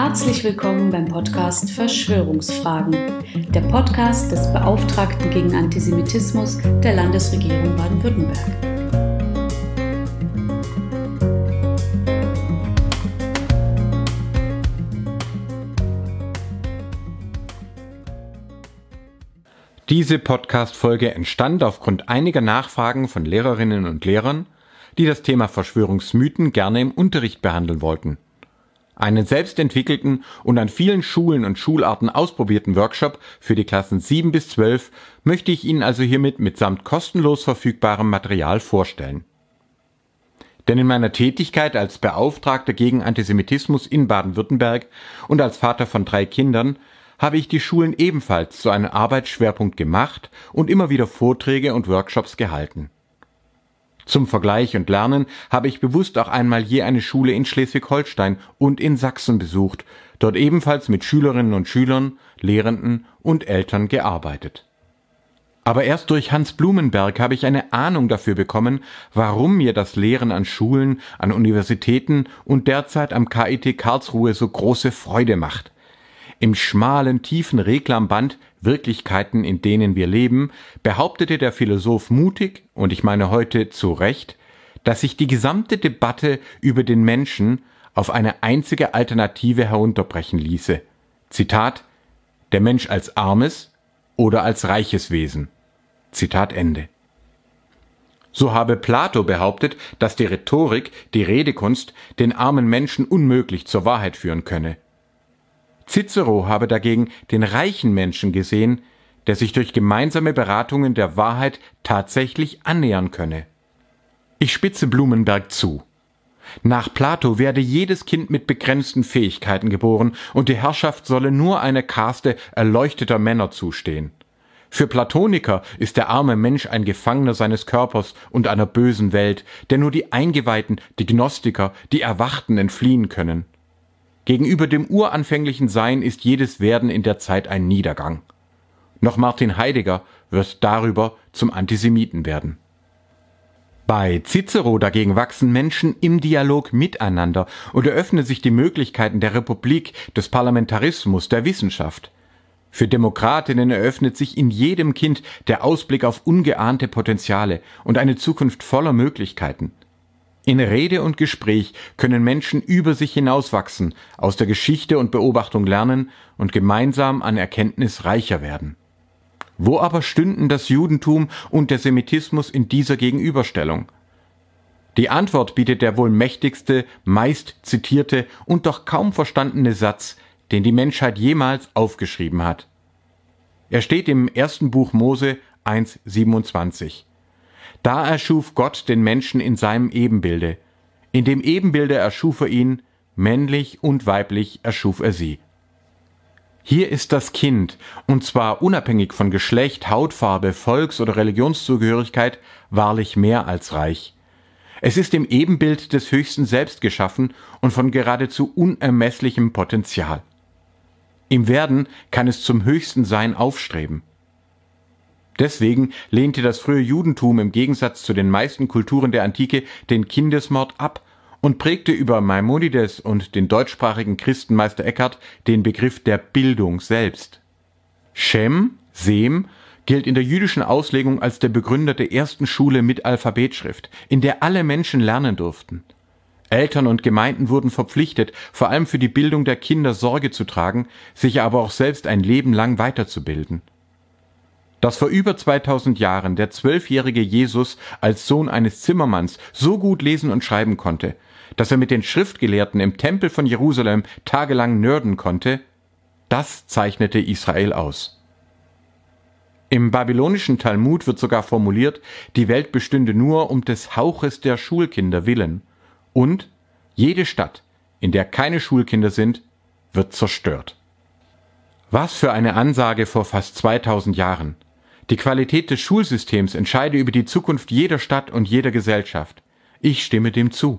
Herzlich willkommen beim Podcast Verschwörungsfragen, der Podcast des Beauftragten gegen Antisemitismus der Landesregierung Baden-Württemberg. Diese Podcast-Folge entstand aufgrund einiger Nachfragen von Lehrerinnen und Lehrern, die das Thema Verschwörungsmythen gerne im Unterricht behandeln wollten. Einen selbstentwickelten und an vielen Schulen und Schularten ausprobierten Workshop für die Klassen 7 bis 12 möchte ich Ihnen also hiermit mitsamt kostenlos verfügbarem Material vorstellen. Denn in meiner Tätigkeit als Beauftragter gegen Antisemitismus in Baden-Württemberg und als Vater von 3 Kindern habe ich die Schulen ebenfalls zu einem Arbeitsschwerpunkt gemacht und immer wieder Vorträge und Workshops gehalten. Zum Vergleich und Lernen habe ich bewusst auch einmal je eine Schule in Schleswig-Holstein und in Sachsen besucht, dort ebenfalls mit Schülerinnen und Schülern, Lehrenden und Eltern gearbeitet. Aber erst durch Hans Blumenberg habe ich eine Ahnung dafür bekommen, warum mir das Lehren an Schulen, an Universitäten und derzeit am KIT Karlsruhe so große Freude macht. Im schmalen, tiefen Reklamband Wirklichkeiten, in denen wir leben, behauptete der Philosoph mutig, und ich meine heute zu Recht, dass sich die gesamte Debatte über den Menschen auf eine einzige Alternative herunterbrechen ließe. Zitat: Der Mensch als armes oder als reiches Wesen. Zitat Ende. So habe Plato behauptet, dass die Rhetorik, die Redekunst, den armen Menschen unmöglich zur Wahrheit führen könne. Cicero habe dagegen den reichen Menschen gesehen, der sich durch gemeinsame Beratungen der Wahrheit tatsächlich annähern könne. Ich spitze Blumenberg zu. Nach Plato werde jedes Kind mit begrenzten Fähigkeiten geboren und die Herrschaft solle nur einer Kaste erleuchteter Männer zustehen. Für Platoniker ist der arme Mensch ein Gefangener seines Körpers und einer bösen Welt, der nur die Eingeweihten, die Gnostiker, die Erwachten entfliehen können. Gegenüber dem uranfänglichen Sein ist jedes Werden in der Zeit ein Niedergang. Noch Martin Heidegger wird darüber zum Antisemiten werden. Bei Cicero dagegen wachsen Menschen im Dialog miteinander und eröffnen sich die Möglichkeiten der Republik, des Parlamentarismus, der Wissenschaft. Für Demokratinnen eröffnet sich in jedem Kind der Ausblick auf ungeahnte Potenziale und eine Zukunft voller Möglichkeiten. In Rede und Gespräch können Menschen über sich hinauswachsen, aus der Geschichte und Beobachtung lernen und gemeinsam an Erkenntnis reicher werden. Wo aber stünden das Judentum und der Semitismus in dieser Gegenüberstellung? Die Antwort bietet der wohl mächtigste, meist zitierte und doch kaum verstandene Satz, den die Menschheit jemals aufgeschrieben hat. Er steht im 1. Buch Mose 1,27. Da erschuf Gott den Menschen in seinem Ebenbilde. In dem Ebenbilde erschuf er ihn, männlich und weiblich erschuf er sie. Hier ist das Kind, und zwar unabhängig von Geschlecht, Hautfarbe, Volks- oder Religionszugehörigkeit, wahrlich mehr als reich. Es ist im Ebenbild des Höchsten Selbst geschaffen und von geradezu unermesslichem Potenzial. Im Werden kann es zum höchsten Sein aufstreben. Deswegen lehnte das frühe Judentum im Gegensatz zu den meisten Kulturen der Antike den Kindesmord ab und prägte über Maimonides und den deutschsprachigen Christenmeister Eckhart den Begriff der Bildung selbst. Shem, Sem, gilt in der jüdischen Auslegung als der Begründer der ersten Schule mit Alphabetschrift, in der alle Menschen lernen durften. Eltern und Gemeinden wurden verpflichtet, vor allem für die Bildung der Kinder Sorge zu tragen, sich aber auch selbst ein Leben lang weiterzubilden. Dass vor über 2000 Jahren der 12-jährige Jesus als Sohn eines Zimmermanns so gut lesen und schreiben konnte, dass er mit den Schriftgelehrten im Tempel von Jerusalem tagelang nörden konnte, das zeichnete Israel aus. Im babylonischen Talmud wird sogar formuliert, die Welt bestünde nur um des Hauches der Schulkinder willen und jede Stadt, in der keine Schulkinder sind, wird zerstört. Was für eine Ansage vor fast 2000 Jahren! Die Qualität des Schulsystems entscheide über die Zukunft jeder Stadt und jeder Gesellschaft. Ich stimme dem zu.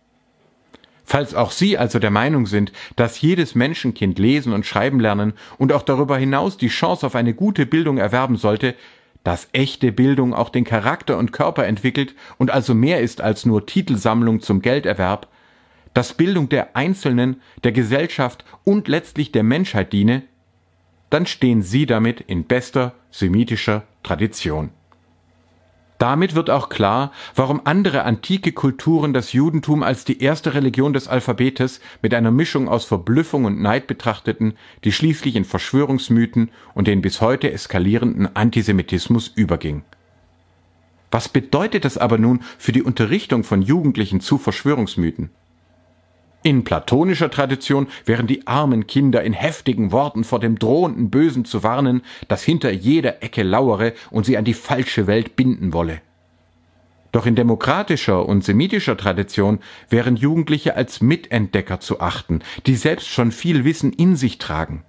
Falls auch Sie also der Meinung sind, dass jedes Menschenkind lesen und schreiben lernen und auch darüber hinaus die Chance auf eine gute Bildung erwerben sollte, dass echte Bildung auch den Charakter und Körper entwickelt und also mehr ist als nur Titelsammlung zum Gelderwerb, dass Bildung der Einzelnen, der Gesellschaft und letztlich der Menschheit diene, dann stehen sie damit in bester semitischer Tradition. Damit wird auch klar, warum andere antike Kulturen das Judentum als die erste Religion des Alphabetes mit einer Mischung aus Verblüffung und Neid betrachteten, die schließlich in Verschwörungsmythen und den bis heute eskalierenden Antisemitismus überging. Was bedeutet das aber nun für die Unterrichtung von Jugendlichen zu Verschwörungsmythen? In platonischer Tradition wären die armen Kinder in heftigen Worten vor dem drohenden Bösen zu warnen, das hinter jeder Ecke lauere und sie an die falsche Welt binden wolle. Doch in demokratischer und semitischer Tradition wären Jugendliche als Mitentdecker zu achten, die selbst schon viel Wissen in sich tragen.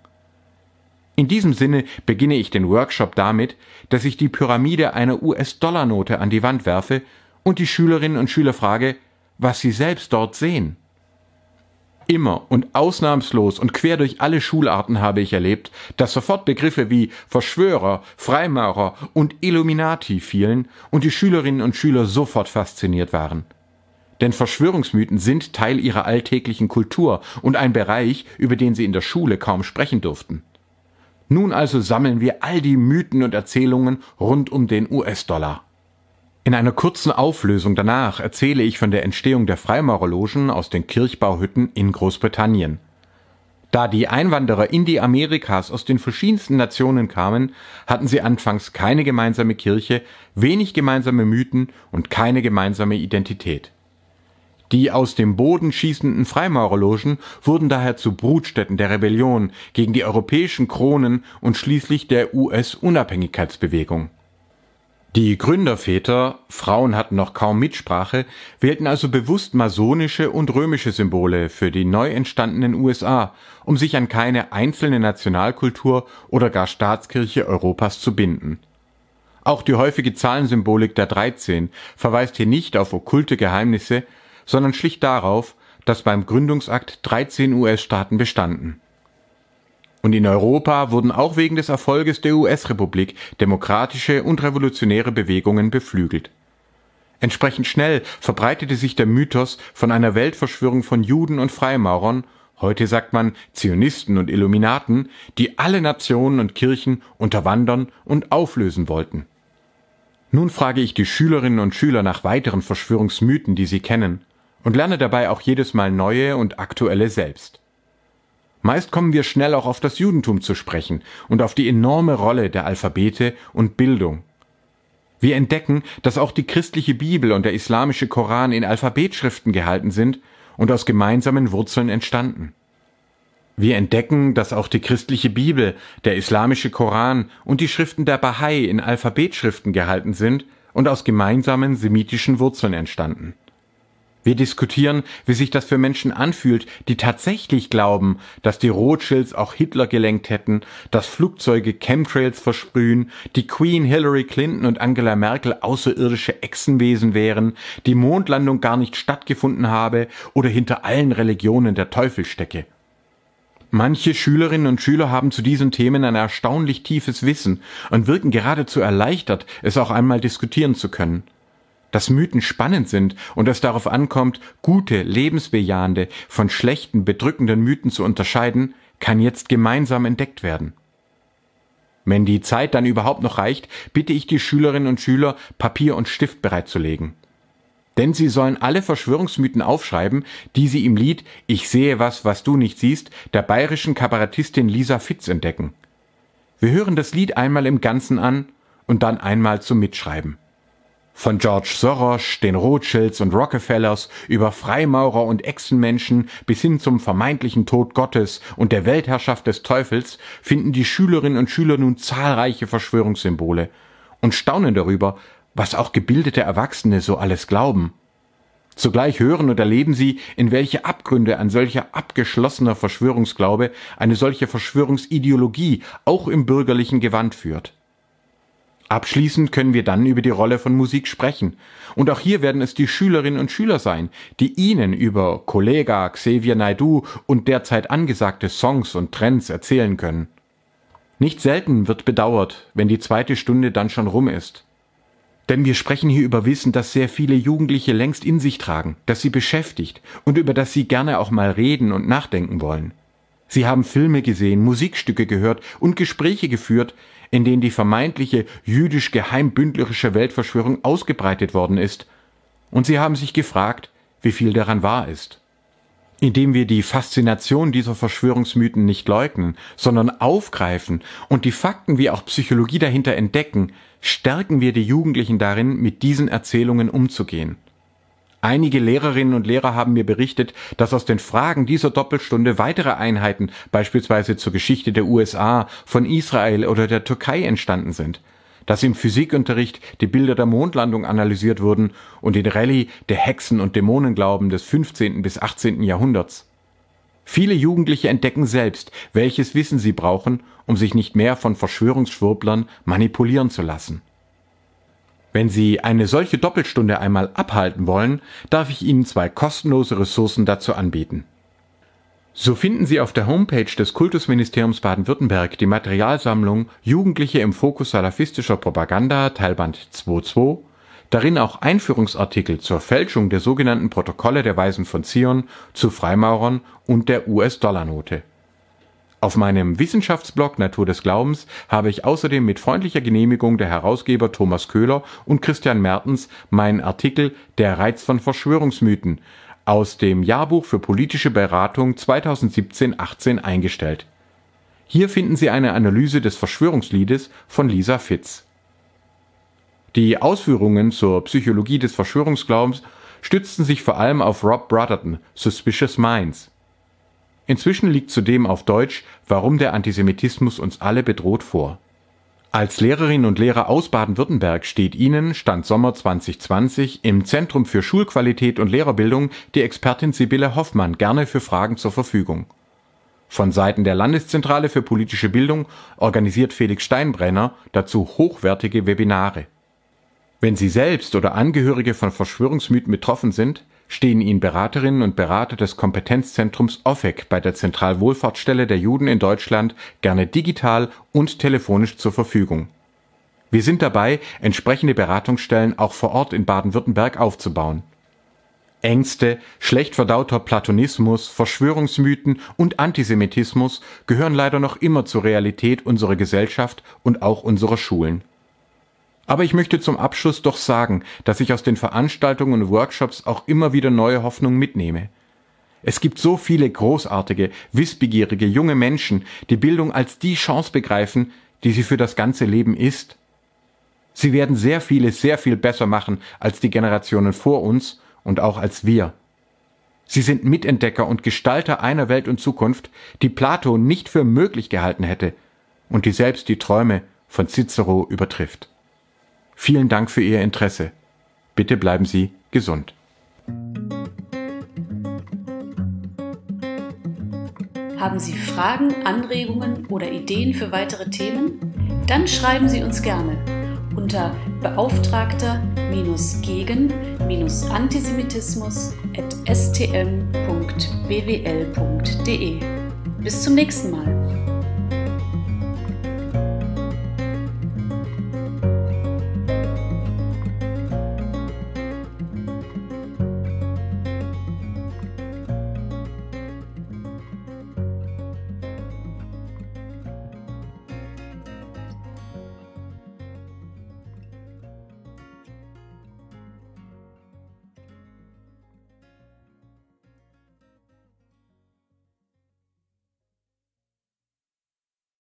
In diesem Sinne beginne ich den Workshop damit, dass ich die Pyramide einer US-Dollar-Note an die Wand werfe und die Schülerinnen und Schüler frage, was sie selbst dort sehen. Immer und ausnahmslos und quer durch alle Schularten habe ich erlebt, dass sofort Begriffe wie Verschwörer, Freimaurer und Illuminati fielen und die Schülerinnen und Schüler sofort fasziniert waren. Denn Verschwörungsmythen sind Teil ihrer alltäglichen Kultur und ein Bereich, über den sie in der Schule kaum sprechen durften. Nun also sammeln wir all die Mythen und Erzählungen rund um den US-Dollar. In einer kurzen Auflösung danach erzähle ich von der Entstehung der Freimaurerlogen aus den Kirchbauhütten in Großbritannien. Da die Einwanderer in die Amerikas aus den verschiedensten Nationen kamen, hatten sie anfangs keine gemeinsame Kirche, wenig gemeinsame Mythen und keine gemeinsame Identität. Die aus dem Boden schießenden Freimaurerlogen wurden daher zu Brutstätten der Rebellion gegen die europäischen Kronen und schließlich der US-Unabhängigkeitsbewegung. Die Gründerväter, Frauen hatten noch kaum Mitsprache, wählten also bewusst masonische und römische Symbole für die neu entstandenen USA, um sich an keine einzelne Nationalkultur oder gar Staatskirche Europas zu binden. Auch die häufige Zahlensymbolik der 13 verweist hier nicht auf okkulte Geheimnisse, sondern schlicht darauf, dass beim Gründungsakt 13 US-Staaten bestanden. Und in Europa wurden auch wegen des Erfolges der US-Republik demokratische und revolutionäre Bewegungen beflügelt. Entsprechend schnell verbreitete sich der Mythos von einer Weltverschwörung von Juden und Freimaurern, heute sagt man Zionisten und Illuminaten, die alle Nationen und Kirchen unterwandern und auflösen wollten. Nun frage ich die Schülerinnen und Schüler nach weiteren Verschwörungsmythen, die sie kennen, und lerne dabei auch jedes Mal neue und aktuelle selbst. Meist kommen wir schnell auch auf das Judentum zu sprechen und auf die enorme Rolle der Alphabete und Bildung. Wir entdecken, dass auch die christliche Bibel und der islamische Koran in Alphabetschriften gehalten sind und aus gemeinsamen Wurzeln entstanden. Wir entdecken, dass auch die christliche Bibel, der islamische Koran und die Schriften der Bahai in Alphabetschriften gehalten sind und aus gemeinsamen semitischen Wurzeln entstanden. Wir diskutieren, wie sich das für Menschen anfühlt, die tatsächlich glauben, dass die Rothschilds auch Hitler gelenkt hätten, dass Flugzeuge Chemtrails versprühen, die Queen Hillary Clinton und Angela Merkel außerirdische Echsenwesen wären, die Mondlandung gar nicht stattgefunden habe oder hinter allen Religionen der Teufel stecke. Manche Schülerinnen und Schüler haben zu diesen Themen ein erstaunlich tiefes Wissen und wirken geradezu erleichtert, es auch einmal diskutieren zu können. Dass Mythen spannend sind und es darauf ankommt, gute, lebensbejahende von schlechten, bedrückenden Mythen zu unterscheiden, kann jetzt gemeinsam entdeckt werden. Wenn die Zeit dann überhaupt noch reicht, bitte ich die Schülerinnen und Schüler, Papier und Stift bereitzulegen. Denn sie sollen alle Verschwörungsmythen aufschreiben, die sie im Lied »Ich sehe was du nicht siehst« der bayerischen Kabarettistin Lisa Fitz entdecken. Wir hören das Lied einmal im Ganzen an und dann einmal zum Mitschreiben. Von George Soros, den Rothschilds und Rockefellers über Freimaurer und Echsenmenschen bis hin zum vermeintlichen Tod Gottes und der Weltherrschaft des Teufels finden die Schülerinnen und Schüler nun zahlreiche Verschwörungssymbole und staunen darüber, was auch gebildete Erwachsene so alles glauben. Zugleich hören und erleben sie, in welche Abgründe ein solcher abgeschlossener Verschwörungsglaube, eine solche Verschwörungsideologie auch im bürgerlichen Gewand führt. Abschließend können wir dann über die Rolle von Musik sprechen. Und auch hier werden es die Schülerinnen und Schüler sein, die Ihnen über Kollega, Xavier Naidoo und derzeit angesagte Songs und Trends erzählen können. Nicht selten wird bedauert, wenn die zweite Stunde dann schon rum ist. Denn wir sprechen hier über Wissen, das sehr viele Jugendliche längst in sich tragen, das sie beschäftigt und über das sie gerne auch mal reden und nachdenken wollen. Sie haben Filme gesehen, Musikstücke gehört und Gespräche geführt, in denen die vermeintliche jüdisch-geheimbündlerische Weltverschwörung ausgebreitet worden ist. Und sie haben sich gefragt, wie viel daran wahr ist. Indem wir die Faszination dieser Verschwörungsmythen nicht leugnen, sondern aufgreifen und die Fakten wie auch Psychologie dahinter entdecken, stärken wir die Jugendlichen darin, mit diesen Erzählungen umzugehen. Einige Lehrerinnen und Lehrer haben mir berichtet, dass aus den Fragen dieser Doppelstunde weitere Einheiten, beispielsweise zur Geschichte der USA, von Israel oder der Türkei entstanden sind, dass im Physikunterricht die Bilder der Mondlandung analysiert wurden und in Rallye der Hexen- und Dämonenglauben des 15. bis 18. Jahrhunderts. Viele Jugendliche entdecken selbst, welches Wissen sie brauchen, um sich nicht mehr von Verschwörungsschwurblern manipulieren zu lassen. Wenn Sie eine solche Doppelstunde einmal abhalten wollen, darf ich Ihnen 2 kostenlose Ressourcen dazu anbieten. So finden Sie auf der Homepage des Kultusministeriums Baden-Württemberg die Materialsammlung Jugendliche im Fokus salafistischer Propaganda, Teilband 2.2, darin auch Einführungsartikel zur Fälschung der sogenannten Protokolle der Weisen von Zion, zu Freimaurern und der US-Dollar-Note. Auf meinem Wissenschaftsblog Natur des Glaubens habe ich außerdem mit freundlicher Genehmigung der Herausgeber Thomas Köhler und Christian Mertens meinen Artikel Der Reiz von Verschwörungsmythen aus dem Jahrbuch für politische Beratung 2017-18 eingestellt. Hier finden Sie eine Analyse des Verschwörungsliedes von Lisa Fitz. Die Ausführungen zur Psychologie des Verschwörungsglaubens stützten sich vor allem auf Rob Brotherton, Suspicious Minds. Inzwischen liegt zudem auf Deutsch Warum der Antisemitismus uns alle bedroht vor. Als Lehrerinnen und Lehrer aus Baden-Württemberg steht Ihnen, Stand Sommer 2020, im Zentrum für Schulqualität und Lehrerbildung die Expertin Sibylle Hoffmann gerne für Fragen zur Verfügung. Von Seiten der Landeszentrale für politische Bildung organisiert Felix Steinbrenner dazu hochwertige Webinare. Wenn Sie selbst oder Angehörige von Verschwörungsmythen betroffen sind, stehen Ihnen Beraterinnen und Berater des Kompetenzzentrums OFEC bei der Zentralwohlfahrtsstelle der Juden in Deutschland gerne digital und telefonisch zur Verfügung. Wir sind dabei, entsprechende Beratungsstellen auch vor Ort in Baden-Württemberg aufzubauen. Ängste, schlecht verdauter Platonismus, Verschwörungsmythen und Antisemitismus gehören leider noch immer zur Realität unserer Gesellschaft und auch unserer Schulen. Aber ich möchte zum Abschluss doch sagen, dass ich aus den Veranstaltungen und Workshops auch immer wieder neue Hoffnung mitnehme. Es gibt so viele großartige, wissbegierige junge Menschen, die Bildung als die Chance begreifen, die sie für das ganze Leben ist. Sie werden sehr vieles sehr viel besser machen als die Generationen vor uns und auch als wir. Sie sind Mitentdecker und Gestalter einer Welt und Zukunft, die Plato nicht für möglich gehalten hätte und die selbst die Träume von Cicero übertrifft. Vielen Dank für Ihr Interesse. Bitte bleiben Sie gesund. Haben Sie Fragen, Anregungen oder Ideen für weitere Themen? Dann schreiben Sie uns gerne unter beauftragter-gegen-antisemitismus@stm.bwl.de. Bis zum nächsten Mal.